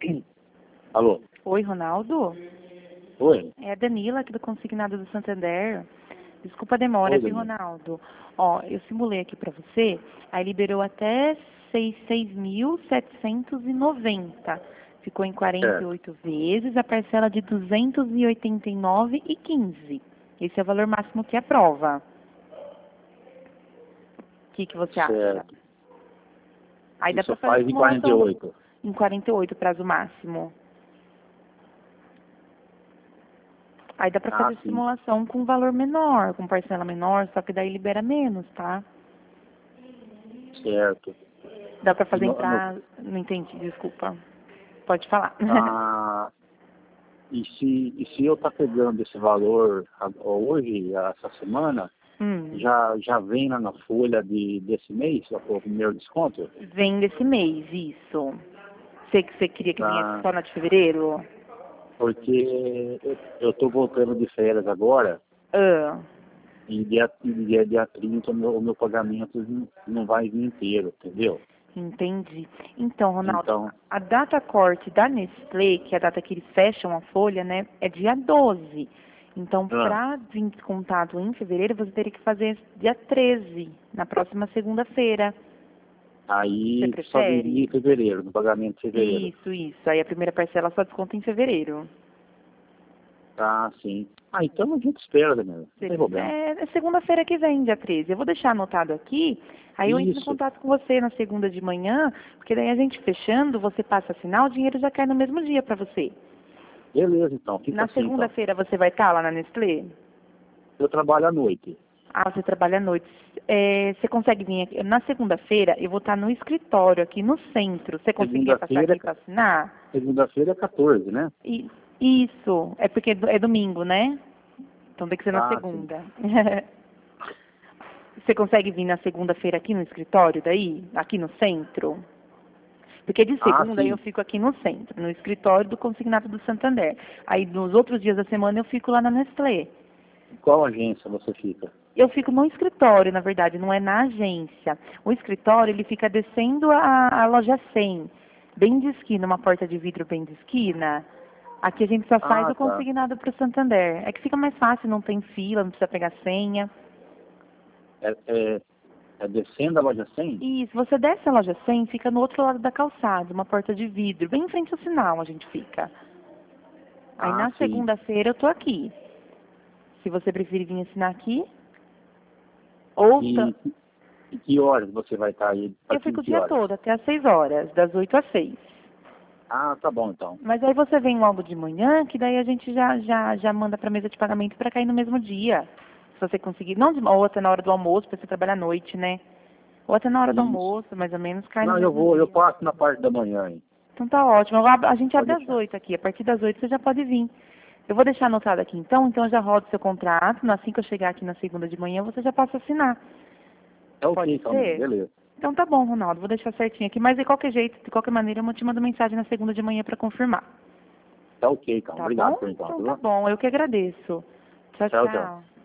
Alô? Oi, Ronaldo? Oi? É a Danila aqui do Consignado do Santander. Desculpa a demora, Oi, viu, Danila. Ronaldo? Ó, eu simulei aqui pra você, aí liberou até 6.790. Ficou em Certo. 48 vezes, a parcela de 289,15. Esse é o valor máximo que aprova. O que você acha? Certo. Aí dá Isso pra fazer faz em simulação 48. em 48, prazo máximo. Aí dá pra Ah, fazer sim. simulação com valor menor, com parcela menor, só que daí libera menos, tá? Certo. Dá pra E fazer Não entendi, desculpa. Pode falar. ah, e se eu tá pegando esse valor hoje, essa semana, Hum, já vem lá na folha desse mês, o primeiro desconto? Vem desse mês, isso. Você queria que viesse Ah, só na de fevereiro? porque eu tô voltando de férias agora, Ah, e dia 30 o meu pagamento não vai vir inteiro, entendeu? entendi. Então, Ronaldo, Então, a data corte da Nestlé, que é a data que eles fecham a folha, né, é dia 12. Então, ah, para vir descontado em fevereiro, você teria que fazer dia 13, na próxima segunda-feira. Você aí só viria em prefere? fevereiro, no pagamento de fevereiro. Isso. Aí a primeira parcela só desconta em fevereiro. Tá, sim. Ah, então a gente espera, Daniela. Não tem problema. É segunda-feira que vem, dia 13. Eu vou deixar anotado aqui, aí eu entro em Isso. contato com você na segunda de manhã, porque daí a gente fechando, você passa a assinar, o dinheiro já cai no mesmo dia para você. Beleza, então. Fica Na assim, então. segunda-feira você vai estar lá na Nestlé? Eu trabalho à noite. Ah, você trabalha à noite. Você consegue vir aqui? Na segunda-feira eu vou estar no escritório aqui no centro. Você conseguiria passar Segunda-feira, aqui para assinar? segunda-feira é 14, né? E, isso, é porque é domingo, né? Então tem que ser na Ah, sim. segunda. Você consegue vir na segunda-feira aqui no escritório daí? Aqui no centro? Porque de Ah, segunda eu sim. fico aqui no centro, no escritório do Consignado do Santander. Aí nos outros dias da semana eu fico lá na Nestlé. Qual agência você fica? Eu fico no escritório, na verdade, não é na agência. O escritório, ele fica descendo a loja 100, bem de esquina, uma porta de vidro bem de esquina. Aqui a gente só faz Ah, o tá. consignado para o Santander. É que fica mais fácil, não tem fila, não precisa pegar senha. É, é, é descendo a loja 100? E se você desce a loja 100, fica no outro lado da calçada, uma porta de vidro, bem em frente ao sinal a gente fica. Aí Ah, na sim. segunda-feira eu tô aqui. Se você preferir vir assinar aqui, ou E, e que horas você vai estar aí? A eu partir fico de o que dia horas? todo, até às 6 horas, das 8 às 6. Ah, tá bom, então. Mas aí você vem logo de manhã, que daí a gente já manda para mesa de pagamento para cair no mesmo dia. Se você conseguir, não ou até na hora do almoço, para você trabalhar à noite, né? Ou até na hora do Isso. almoço, mais ou menos, cai no Não, mesmo eu dia. passo na parte da manhã, hein? Então tá ótimo. A gente Pode abre às deixar. 8 aqui. A partir das 8 você já pode vir. Eu vou deixar anotado aqui então eu já rodo seu contrato. Assim que eu chegar aqui na segunda de manhã, você já passa a assinar. É ok, Pode então, ser? beleza. Então tá bom, Ronaldo. Vou deixar certinho aqui. Mas de qualquer jeito, de qualquer maneira, eu te mando mensagem na segunda de manhã para confirmar. Tá ok, então. Tá Obrigado bom? por enquanto, Então tá viu? bom. Eu que agradeço. Tchau, Tchau, tchau. tchau.